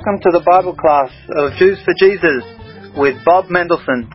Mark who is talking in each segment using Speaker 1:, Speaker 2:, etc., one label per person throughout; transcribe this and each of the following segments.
Speaker 1: Welcome to the Bible class of Jews for Jesus with Bob Mendelson.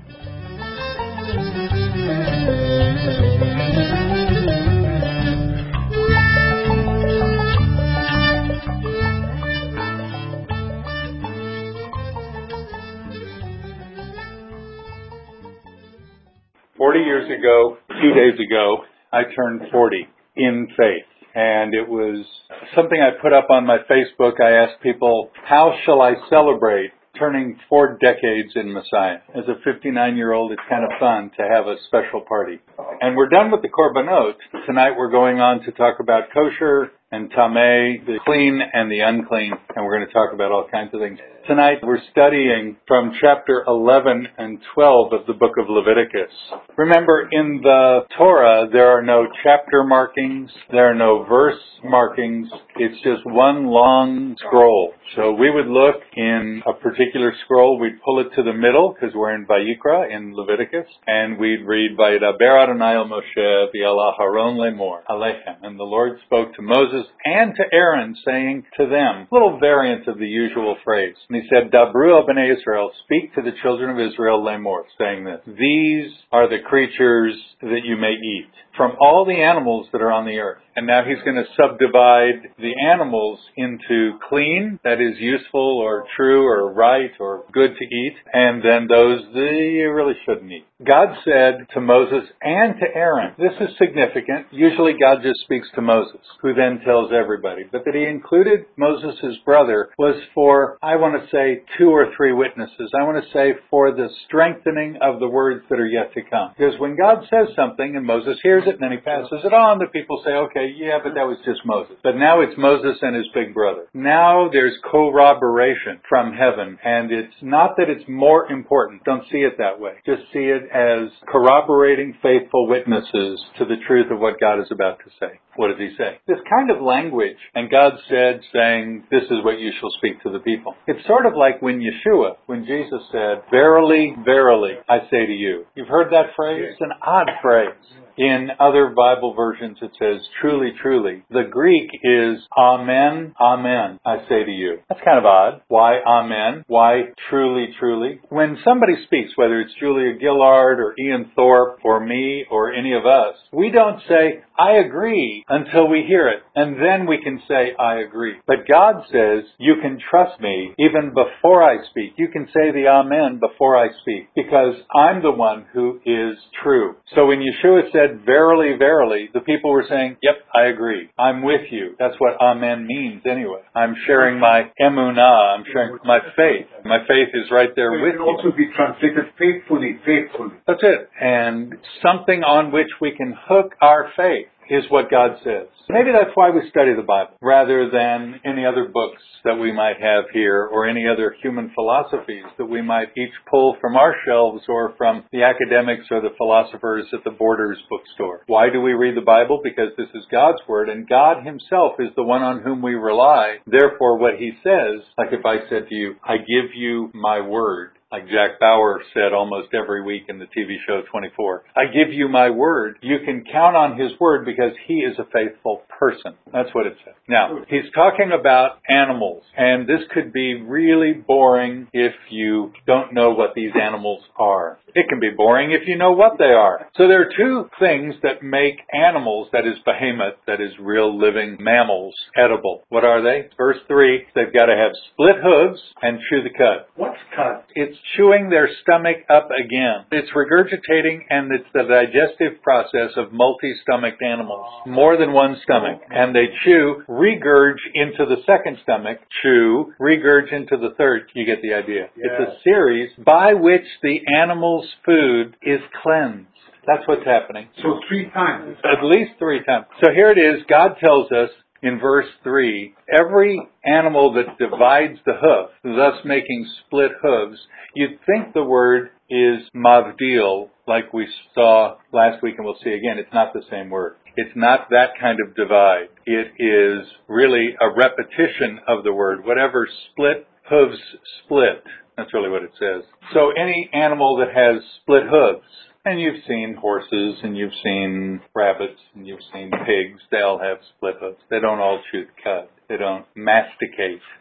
Speaker 2: Years ago, 2 days ago, I turned 40 in faith. And it was something I put up on my Facebook. I asked people, how shall I celebrate turning 4 decades in Messiah? As a 59-year-old, it's kind of fun to have a special party. And we're done with the Korbanot. Tonight we're going on to talk about kosher and tameh, the clean and the unclean. And we're going to talk about all kinds of things. Tonight we're studying from chapter 11 and 12 of the book of Leviticus. Remember, in the Torah, there are no chapter markings, there are no verse markings. It's just one long scroll. So we would look in a particular scroll, we'd pull it to the middle, because we're in Vayikra, in Leviticus, and we'd read, Vayidaber Adonai el Moshe v'al Aharon lemor alechem. And the Lord spoke to Moses and to Aaron, saying to them, little variant of the usual phrase. And he said, Dabru el bnei Israel, speak to the children of Israel lemor, saying this, these are the creatures that you may eat from all the animals that are on the earth. And now he's going to subdivide the animals into clean, that is useful or true or right or good to eat, and then those that you really shouldn't eat. God said to Moses and to Aaron, this is significant. Usually God just speaks to Moses, who then tells everybody. But that he included Moses' brother was for, I want to say, 2 or 3 witnesses. I want to say for the strengthening of the words that are yet to come. Because when God says something and Moses hears it and then he passes it on, the people say, okay, yeah, but that was just Moses. But now it's Moses and his big brother. Now there's corroboration from heaven, and it's not that it's more important. Don't see it that way. Just see it as corroborating faithful witnesses to the truth of what God is about to say. What does he say? This kind of language, and God said, saying, this is what you shall speak to the people. It's sort of like when Jesus said, verily, verily, I say to you. You've heard that phrase? It's an odd phrase. In other Bible versions, it says, truly, truly. The Greek is, amen, amen, I say to you. That's kind of odd. Why amen? Why truly, truly? When somebody speaks, whether it's Julia Gillard or Ian Thorpe or me or any of us, we don't say, I agree, until we hear it. And then we can say, I agree. But God says, you can trust me even before I speak. You can say the amen before I speak, because I'm the one who is true. So when Yeshua said, verily, verily, the people were saying, yep, I agree. I'm with you. That's what amen means anyway. I'm sharing my emunah. I'm sharing my faith. My faith is right there with you.
Speaker 3: It can also be translated faithfully, faithfully.
Speaker 2: That's it. And something on which we can hook our faith is what God says. Maybe that's why we study the Bible, rather than any other books that we might have here or any other human philosophies that we might each pull from our shelves or from the academics or the philosophers at the Borders bookstore. Why do we read the Bible? Because this is God's Word, and God Himself is the one on whom we rely. Therefore, what He says, like if I said to you, I give you my word, like Jack Bauer said almost every week in the TV show 24. I give you my word. You can count on His word because He is a faithful person. That's what it says. Now, He's talking about animals, and this could be really boring if you don't know what these animals are. It can be boring if you know what they are. So there are 2 things that make animals, that is behemoth, that is real living mammals, edible. What are they? Verse 3, they've got to have split hooves and chew the cud.
Speaker 3: What's cud?
Speaker 2: It's chewing their stomach up again. It's regurgitating, and it's the digestive process of multi-stomached animals. More than one stomach. And they chew, regurge into the second stomach, chew, regurge into the third. You get the idea.
Speaker 3: Yeah.
Speaker 2: It's a series by which the animal's food is cleansed. That's what's happening.
Speaker 3: So 3 times.
Speaker 2: At least 3 times. So here it is. God tells us in verse 3, every animal that divides the hoof, thus making split hooves, you'd think the word is mavdil, like we saw last week and we'll see again. It's not the same word. It's not that kind of divide. It is really a repetition of the word. Whatever split hooves split. That's really what it says. So any animal that has split hooves, and you've seen horses, and you've seen rabbits, and you've seen pigs, they all have split hooves. They don't all chew the cud. They don't masticate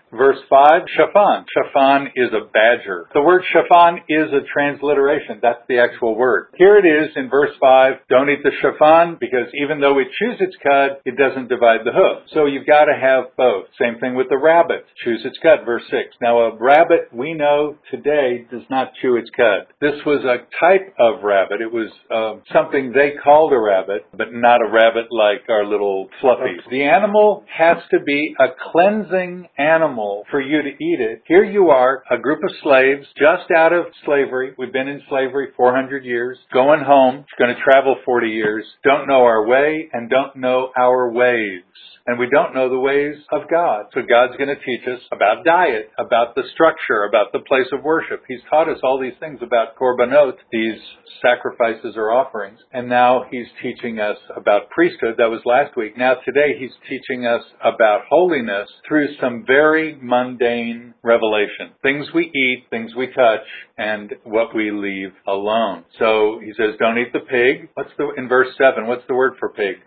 Speaker 2: Verse 5, shafan. Shafan is a badger. The word shafan is a transliteration. That's the actual word. Here it is in verse 5, don't eat the shafan because even though it chews its cud, it doesn't divide the hoof. So you've got to have both. Same thing with the rabbit. Chews its cud, verse 6. Now a rabbit, we know today, does not chew its cud. This was a type of rabbit. It was something they called a rabbit, but not a rabbit like our little fluffies. The animal has to be a cleansing animal for you to eat it. Here you are, a group of slaves just out of slavery. We've been in slavery 400 years, going home, going to travel 40 years, don't know our way and don't know our ways. And we don't know the ways of God. So God's going to teach us about diet, about the structure, about the place of worship. He's taught us all these things about korbanot, these sacrifices or offerings. And now He's teaching us about priesthood. That was last week. Now today He's teaching us about holiness through some very mundane revelation. Things we eat, things we touch, and what we leave alone. So He says, don't eat the pig. In verse 7, what's the word for pig?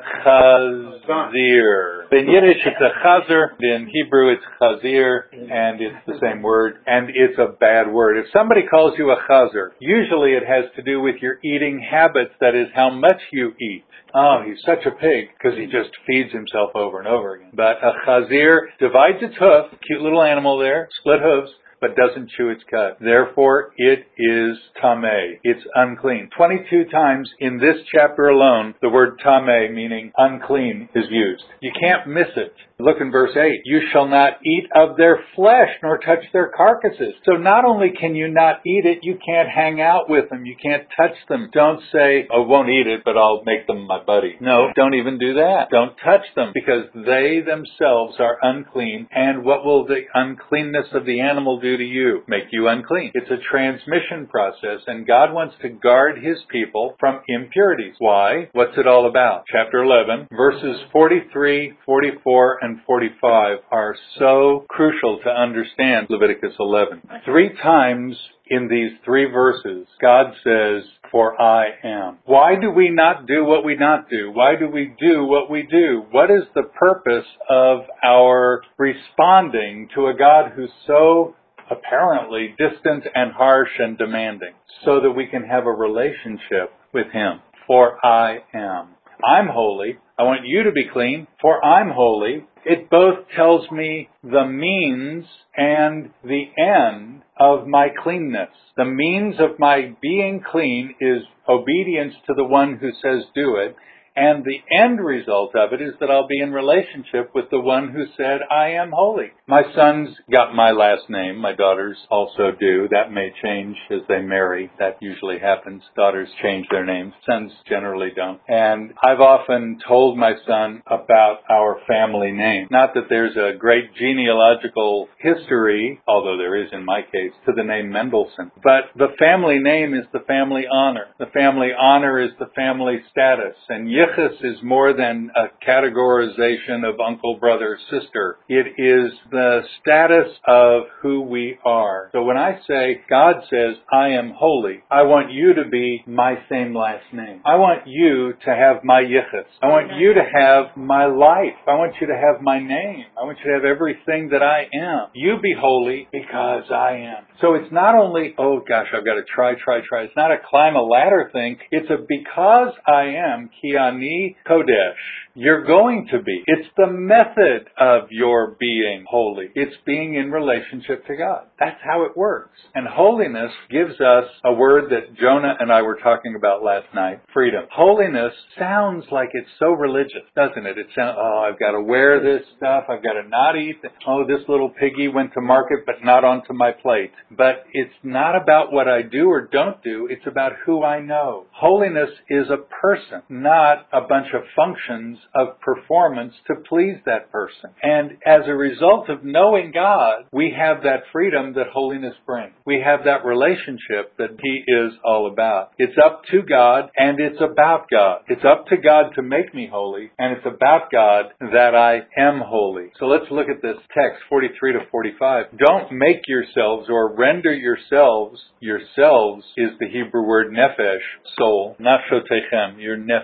Speaker 2: Chazir. In Yiddish, it's a chazer. In Hebrew, it's chazir, and it's the same word, and it's a bad word. If somebody calls you a chazer, usually it has to do with your eating habits, that is, how much you eat. Oh, he's such a pig, because he just feeds himself over and over again. But a chazir divides its hoof, cute little animal there, split hooves, but doesn't chew its cud. Therefore, it is tameh. It's unclean. 22 times in this chapter alone, the word tameh, meaning unclean, is used. You can't miss it. Look in verse 8. You shall not eat of their flesh, nor touch their carcasses. So not only can you not eat it, you can't hang out with them. You can't touch them. Don't say, oh, won't eat it, but I'll make them my buddy. No, don't even do that. Don't touch them, because they themselves are unclean. And what will the uncleanness of the animal do to you? Make you unclean. It's a transmission process, and God wants to guard His people from impurities. Why? What's it all about? Chapter 11, verses 43, 44, and 45 are so crucial to understand Leviticus 11. 3 times in these 3 verses, God says, for I am. Why do we not do what we not do? Why do we do what we do? What is the purpose of our responding to a God who's so apparently distant and harsh and demanding, so that we can have a relationship with Him? For I am. I'm holy. I want you to be clean, for I'm holy. It both tells me the means and the end of my cleanness. The means of my being clean is obedience to the one who says do it. And the end result of it is that I'll be in relationship with the one who said, I am holy. My sons got my last name. My daughters also do. That may change as they marry. That usually happens. Daughters change their names. Sons generally don't. And I've often told my son about our family name. Not that there's a great genealogical history, although there is in my case, to the name Mendelssohn. But the family name is the family honor. The family honor is the family status. And Yichus is more than a categorization of uncle, brother, sister. It is the status of who we are. So when I say, God says, I am holy, I want you to be my same last name. I want you to have my Yichus. I want you to have my life. I want you to have my name. I want you to have everything that I am. You be holy because I am. So it's not only, oh gosh, I've got to try. It's not a climb a ladder thing. It's a because I am, ki ani kodesh. You're going to be. It's the method of your being holy. It's being in relationship to God. That's how it works. And holiness gives us a word that Jonah and I were talking about last night, freedom. Holiness sounds like it's so religious, doesn't it? It sounds, oh, I've got to wear this stuff. I've got to not eat. Oh, this little piggy went to market but not onto my plate. But it's not about what I do or don't do. It's about who I know. Holiness is a person, not a bunch of functions of performance to please that person. And as a result of knowing God, we have that freedom that holiness brings. We have that relationship that He is all about. It's up to God and it's about God. It's up to God to make me holy, and it's about God that I am holy. So let's look at this text, 43 to 45. Don't make yourselves or render yourselves. Yourselves is the Hebrew word nephesh, soul. Nafshotechem, your nephesh,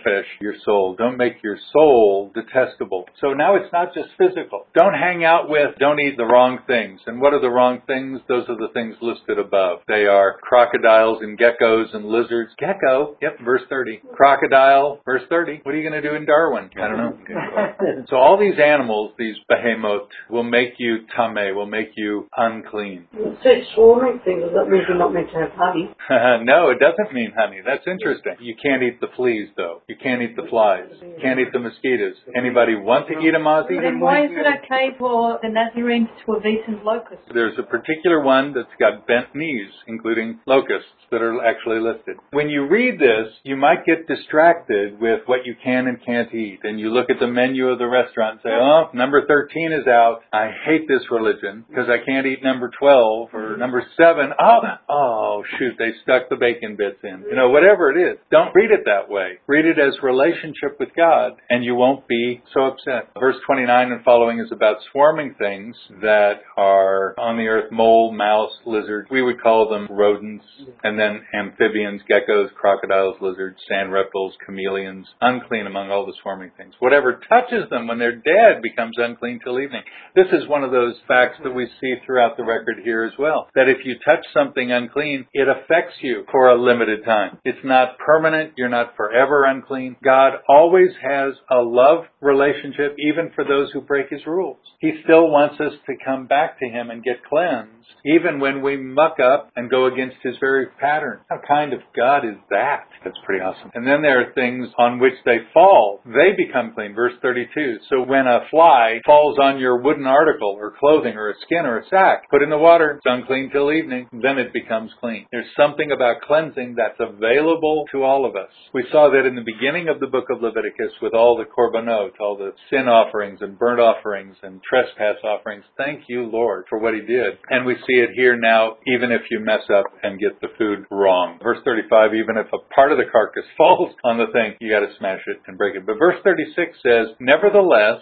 Speaker 2: your soul. Don't make your soul detestable. So now it's not just physical. Don't hang out with, don't eat the wrong things. And what are the wrong things? Those are the things listed above. They are crocodiles and geckos and lizards. Gecko, yep, verse 30. Crocodile, verse 30. What are you going to do in Darwin? I don't know. So all these animals, these behemoth, will make you tameh, will make you unclean.
Speaker 4: It says swarming things. Does that mean you're not meant to have honey?
Speaker 2: No, it doesn't mean honey. That's interesting. You can't eat the fleas, though. You can't eat the flies. You can't eat the mosquitoes. Anybody want to eat a mozzie?
Speaker 5: Then why is it okay for the Nazarenes to have eaten locusts?
Speaker 2: There's a particular one that's got bent knees, including locusts, that are actually listed. When you read this, you might get distracted with what you can and can't eat. And you look at the menu of the restaurant and say, oh, number 13 is out. I hate this religion because I can't eat number 12 or number 7. Oh, shoot, they stuck the bacon bits in. You know, whatever it is. Don't read it that way. Read it as relationship with God, and you won't be so upset. Verse 29 and following is about swarming things that are on the earth: mole, mouse, lizard. We would call them rodents. And then amphibians, geckos, crocodiles, lizards, sand reptiles, chameleons, unclean among all the swarming things. Whatever touches them when they're dead becomes unclean till evening. This is one of those facts that we see throughout the record here as well. That if you touch something unclean, it affects you for a limited time. It's not permanent. You're not forever unclean. God always has a love relationship even for those who break His rules. He still wants us to come back to Him and get cleansed, even when we muck up and go against His very pattern. How kind of God is that? That's pretty awesome. And then there are things on which they fall. They become clean. Verse 32. So when a fly falls on your wooden article or clothing or a skin or a sack, put in the water, it's unclean till evening, then it becomes clean. There's something about cleansing that's available to all of us. We saw that in the beginning of the book of Leviticus with all the korbanot, all the sin offerings and burnt offerings and trespass offerings. Thank you, Lord, for what He did. And we see it here now, even if you mess up and get the food wrong. Verse 35, even if a part of the carcass falls on the thing, you got to smash it and break it. But verse 36 says, nevertheless,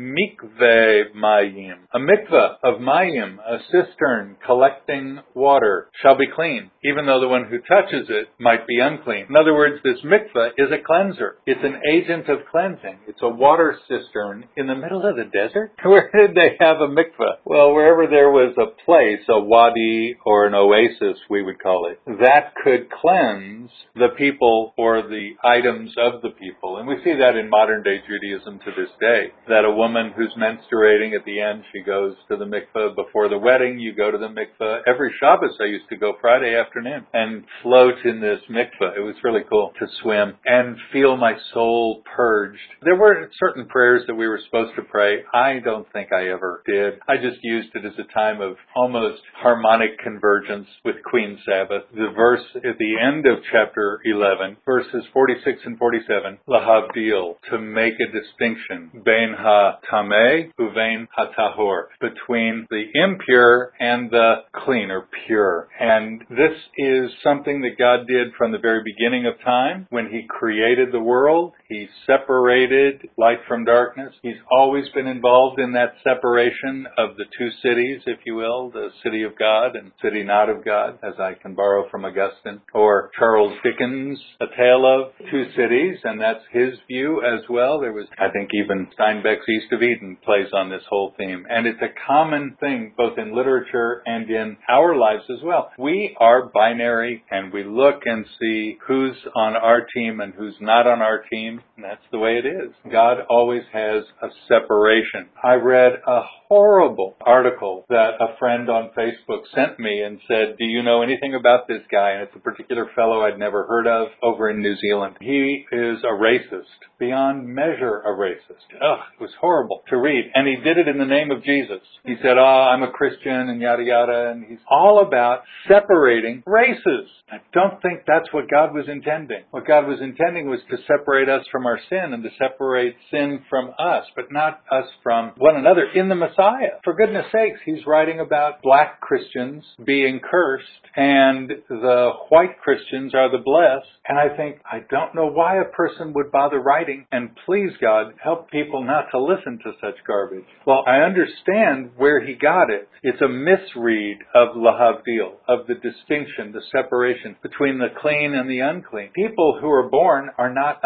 Speaker 2: mikveh mayim, a mikveh of mayim, a cistern collecting water, shall be clean, even though the one who touches it might be unclean. In other words, this mikveh is a cleanser. It's an agent of cleansing. It's a water cistern in the middle of the desert. Where did they have a mikveh? Well, wherever there was a place, a wadi or an oasis, we would call it, that could cleanse the people or the items of the people. And we see that in modern day Judaism to this day, that a woman who's menstruating at the end, she goes to the mikveh. Before the wedding, you go to the mikveh. Every Shabbos I used to go Friday afternoon and float in this mikveh. It was really cool to swim and feel my soul purged. There were certain prayers that we were supposed to pray. I don't think I ever did. I just used it as a time of almost harmonic convergence with Queen Sabbath. The verse at the end of chapter 11, verses 46 and 47, lahavdil, to make a distinction, bein ha-tameh uvein ha-tahor, between the impure and the clean or pure. And this is something that God did from the very beginning of time. When He created the world, He separated light from darkness. He's always been involved in that separation of the two cities, if you will, the city of God and city not of God, as I can borrow from Augustine, or Charles Dickens, A Tale of Two Cities, and that's his view as well. There was, I think, even Steinbeck's East of Eden plays on this whole theme. And it's a common thing both in literature and in our lives as well. We are binary, and we look and see who's on our team and who's not on our team, and that's the way it is. God always has a separation. I read a horrible article that a friend on Facebook sent me and said, do you know anything about this guy? And it's a particular fellow I'd never heard of over in New Zealand. He is a racist, beyond measure a racist. Ugh, it was horrible to read. And he did it in the name of Jesus. He said, I'm a Christian and yada yada. And he's all about separating races. I don't think that's what God was intending. What God was intending was to separate us from our sin and to separate sin from us, but not us from one another in the Messiah. For goodness sakes, He's writing about black Christians being cursed and the white Christians are the blessed. And I think, I don't know why a person would bother writing, and please God, help people not to listen to such garbage. Well, I understand where he got it. It's a misread of lahavdil, of the distinction, the separation between the clean and the unclean. People who are born are not unclean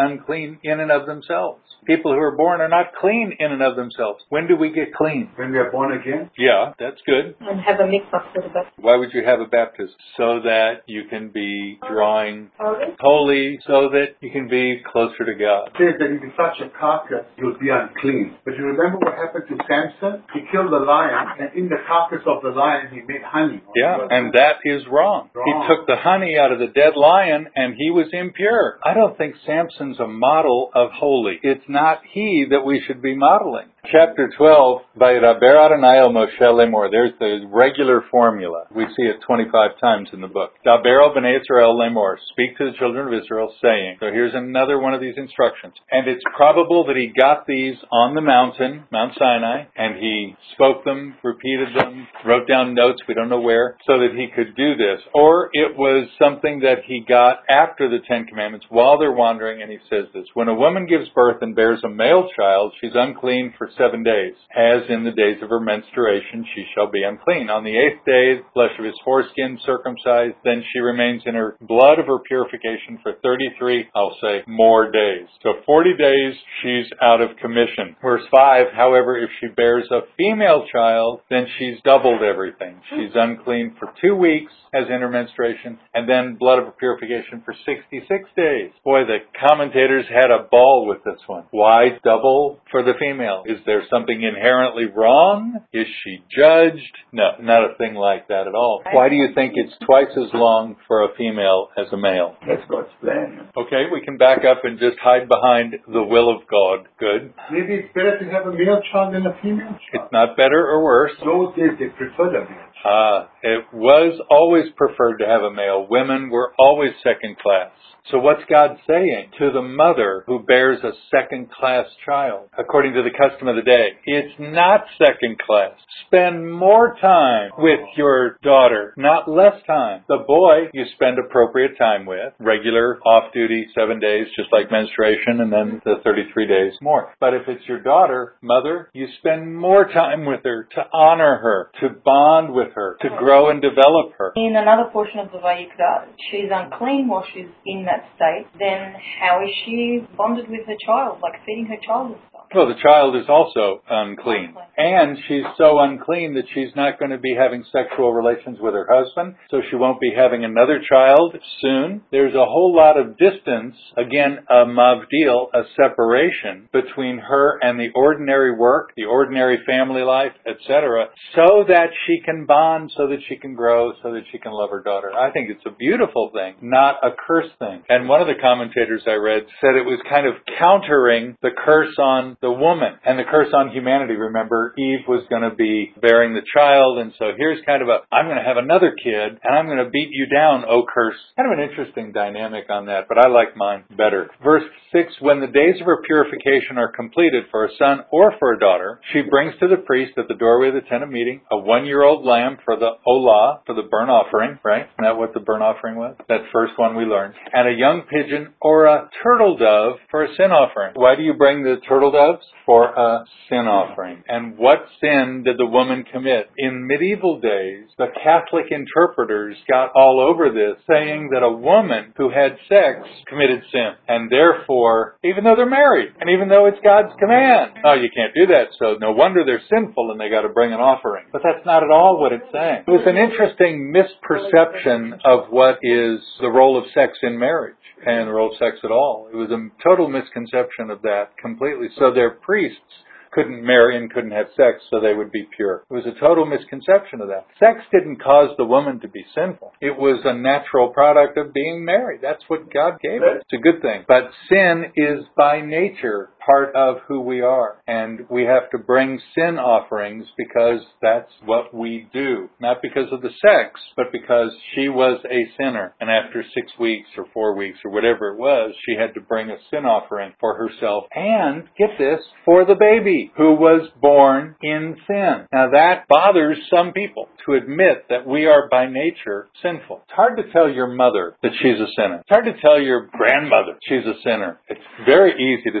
Speaker 2: clean in and of themselves. People who are born are not clean in and of themselves. When do we get clean?
Speaker 3: When we are born again?
Speaker 2: Yeah, that's good.
Speaker 5: And have a mikvah for the baptism.
Speaker 2: Why would you have a baptism? So that you can be drawing
Speaker 5: Holy?
Speaker 2: holy, so that you can be closer to God.
Speaker 3: It says that if you touch a carcass, you'll be unclean. But you remember what happened to Samson? He killed the lion, and in the carcass of the lion, he made honey.
Speaker 2: Yeah, and that is wrong. He took the honey out of the dead lion, and he was impure. I don't think Samson's a model of holy. It's not he that we should be modeling. Chapter 12, Vayidaber Adonai el Moshe lemor. There's the regular formula. We see it 25 times in the book. Daber el bnei Yisrael lemor. Speak to the children of Israel, saying. So here's another one of these instructions. And it's probable that he got these on the mountain, Mount Sinai, and he spoke them, repeated them, wrote down notes, we don't know where, so that he could do this. Or it was something that he got after the Ten Commandments while they're wandering, and he says this. When a woman gives birth and bears a male child, she's unclean for 7 days. As in the days of her menstruation, she shall be unclean. On the 8th day, flesh of his foreskin circumcised, then she remains in her blood of her purification for 33, I'll say, more days. So 40 days, she's out of commission. Verse 5, however, if she bears a female child, then she's doubled everything. She's unclean for 2 weeks, as in her menstruation, and then blood of her purification for 66 days. Boy, the commentators had a ball with this one. Why double for the female? Is there something inherently wrong? Is she judged? No, not a thing like that at all. Why do you think it's twice as long for a female as a male?
Speaker 3: That's God's plan.
Speaker 2: Okay, we can back up and just hide behind the will of God. Good.
Speaker 3: Maybe it's better to have a male child than a female child.
Speaker 2: It's not better or worse.
Speaker 3: Those days they preferred a male child.
Speaker 2: It was always preferred to have a male. Women were always second class. So what's God saying to the mother who bears a second-class child? According to the custom of the day, it's not second class. Spend more time with your daughter, not less time. The boy you spend appropriate time with, regular off-duty 7 days, just like menstruation, and then the 33 days more. But if it's your daughter, mother, you spend more time with her to honor her, to bond with her, to grow and develop her.
Speaker 5: In another portion of the Vayikra, she's unclean while she's in that state. Then how is she bonded with her child, like feeding her child and stuff?
Speaker 2: Well, the child is also unclean. And she's so unclean that she's not going to be having sexual relations with her husband, so she won't be having another child soon. There's a whole lot of distance, again, a mavdil, a separation between her and the ordinary work, the ordinary family life, etc., so that she can bond, so that she can grow, so that she can love her daughter. I think it's a beautiful thing, not a curse thing. And one of the commentators I read said it was kind of countering the curse on the woman and the curse on humanity. Remember, Eve was going to be bearing the child, and so here's kind of I'm going to have another kid, and I'm going to beat you down, O curse. Kind of an interesting dynamic on that, but I like mine better. Verse 6, when the days of her purification are completed for a son or for a daughter, she brings to the priest at the doorway of the tent of meeting a 1-year-old lamb for the olah, for the burnt offering, right? Isn't that what the burnt offering was? That first one we learned. And a young pigeon or a turtle dove for a sin offering. Why do you bring the turtle doves? For a sin offering. And what sin did the woman commit? In medieval days, the Catholic interpreters got all over this, saying that a woman who had sex committed sin. And therefore, even though they're married, and even though it's God's command, oh, you can't do that, so no wonder they're sinful and they got to bring an offering. But that's not at all what it's saying. It was an interesting misperception of what is the role of sex in marriage and the role of sex at all. It was a total misconception of that completely. So their priests couldn't marry and couldn't have sex so they would be pure. It was a total misconception of that. Sex didn't cause the woman to be sinful. It was a natural product of being married. That's what God gave us. It's a good thing. But sin is by nature part of who we are. And we have to bring sin offerings because that's what we do. Not because of the sex, but because she was a sinner. And after 6 weeks or 4 weeks or whatever it was, she had to bring a sin offering for herself and, get this, for the baby who was born in sin. Now that bothers some people to admit that we are by nature sinful. It's hard to tell your mother that she's a sinner. It's hard to tell your grandmother she's a sinner. It's very easy to tell certain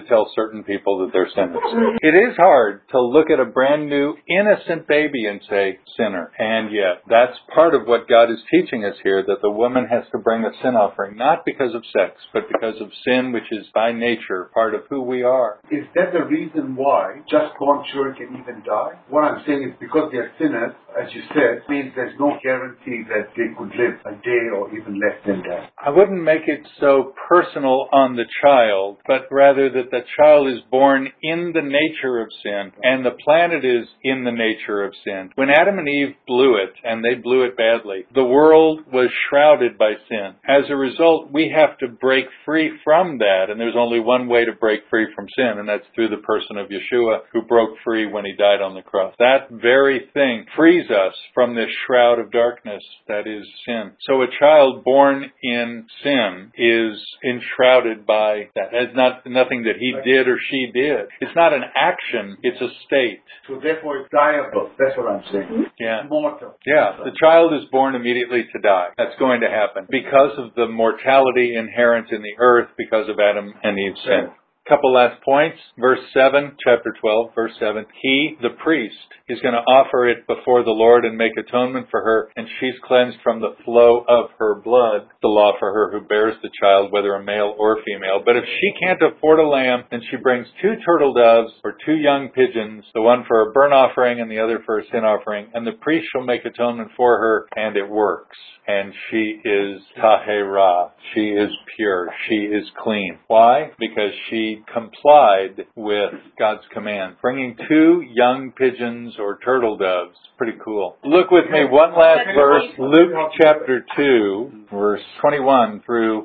Speaker 2: certain people that they're sinners. It is hard to look at a brand new innocent baby and say, sinner. And yet, that's part of what God is teaching us here, that the woman has to bring a sin offering, not because of sex, but because of sin, which is by nature part of who we are.
Speaker 3: Is that the reason why just born children can even die? What I'm saying is because they're sinners, as you said, means there's no guarantee that they could live a day or even less than that.
Speaker 2: I wouldn't make it so personal on the child, but rather that the child is born in the nature of sin, and the planet is in the nature of sin. When Adam and Eve blew it, and they blew it badly, the world was shrouded by sin. As a result, we have to break free from that, and there's only one way to break free from sin, and that's through the person of Yeshua, who broke free when he died on the cross. That very thing frees us from this shroud of darkness that is sin. So a child born in sin is enshrouded by that. It's not nothing that he did or she did. It's not an action, it's a state.
Speaker 3: So therefore it's diable. That's what I'm saying.
Speaker 2: Yeah.
Speaker 3: Mortal.
Speaker 2: Yeah, the child is born immediately to die. That's going to happen because of the mortality inherent in the earth because of Adam and Eve's sin. Couple last points. Verse 7, chapter 12, verse 7. He, the priest, is going to offer it before the Lord and make atonement for her, and she's cleansed from the flow of her blood, the law for her who bears the child, whether a male or female. But if she can't afford a lamb, then she brings 2 turtle doves or 2 young pigeons, the one for a burnt offering and the other for a sin offering, and the priest shall make atonement for her, and it works. And she is tahera. She is pure. She is clean. Why? Because she complied with God's command. Bringing 2 young pigeons or turtle doves. Pretty cool. Look with me, one last verse. Luke chapter 2, verse 21 through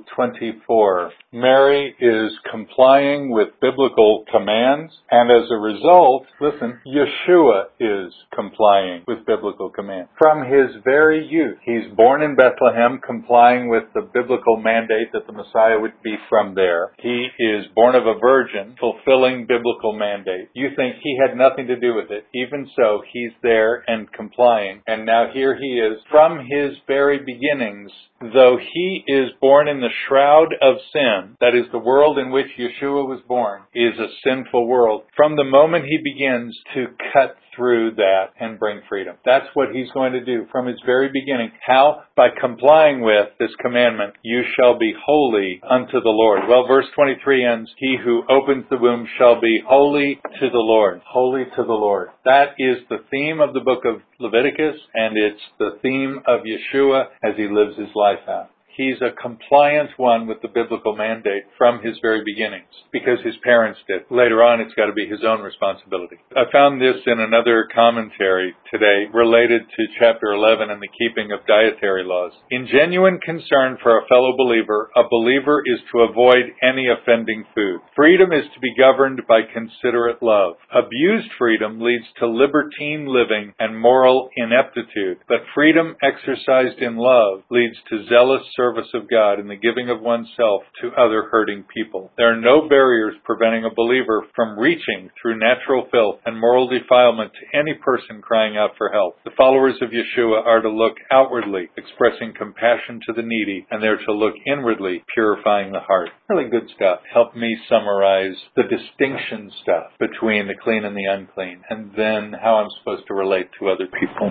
Speaker 2: 24. Mary is complying with biblical commands, and as a result, listen, Yeshua is complying with biblical commands. From his very youth, he's born in Bethlehem, complying with the biblical mandate that the Messiah would be from there. He is born of a virgin, fulfilling biblical mandate. You think he had nothing to do with it. Even so, he's there and complying. And now here he is from his very beginnings. Though he is born in the shroud of sin, that is the world in which Yeshua was born, is a sinful world. From the moment he begins to cut through that and bring freedom. That's what he's going to do from his very beginning. How? By complying with this commandment, you shall be holy unto the Lord. Well, verse 23 ends, he who opens the womb shall be holy to the Lord. Holy to the Lord. That is the theme of the book of Leviticus, and it's the theme of Yeshua as he lives his life out. He's a compliant one with the biblical mandate from his very beginnings because his parents did. Later on, it's got to be his own responsibility. I found this in another commentary today related to chapter 11 and the keeping of dietary laws. In genuine concern for a fellow believer, a believer is to avoid any offending food. Freedom is to be governed by considerate love. Abused freedom leads to libertine living and moral ineptitude, but freedom exercised in love leads to zealous service of God and the giving of oneself to other hurting people. There are no barriers preventing a believer from reaching through natural filth and moral defilement to any person crying out for help. The followers of Yeshua are to look outwardly, expressing compassion to the needy, and they're to look inwardly, purifying the heart. Really good stuff. Help me summarize the distinction stuff between the clean and the unclean, and then how I'm supposed to relate to other people.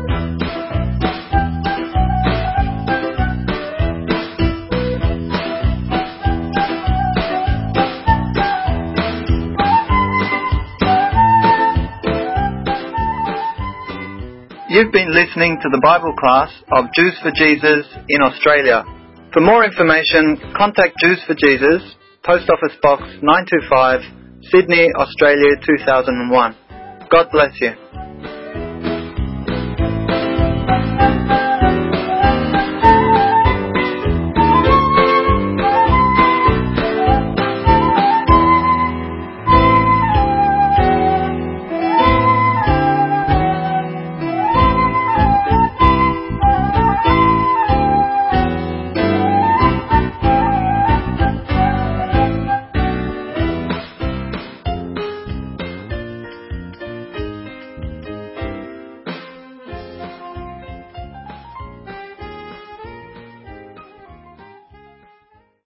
Speaker 1: You've been listening to the Bible class of Jews for Jesus in Australia. For more information, contact Jews for Jesus, Post Office Box 925, Sydney, Australia 2001. God bless you.